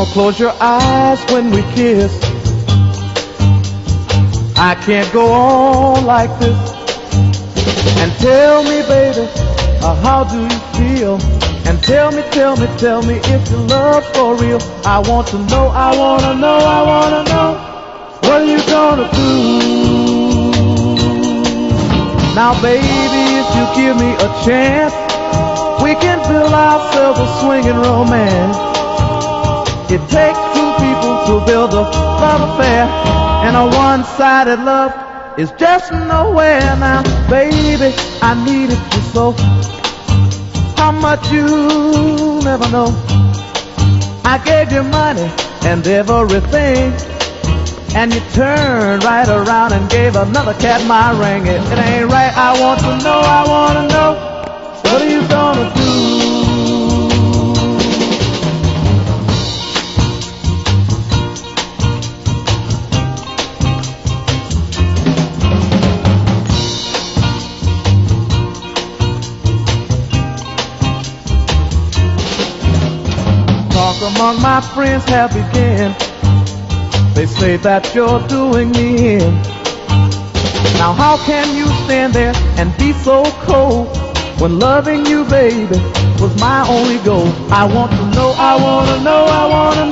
Don't close your eyes when we kiss. I can't go on like this. And tell me, baby, how do you feel? And tell me if your love's for real. I want to know, I wanna know, I wanna know. What are you gonna do? Now, baby, if you give me a chance, we can build ourselves a swinging romance. It takes two people to build a love affair, and a one-sided love is just nowhere. Now, baby, I needed you so. How much you never know. I gave you money and everything, and you turned right around and gave another cat my ring. It ain't right. I want to know, I want to know. What are you gonna do? Talk among my friends have begun. They say that you're doing me in. Now how can you stand there and be so cold when loving you, baby, was my only goal? I want to know, I want to know, I want to know.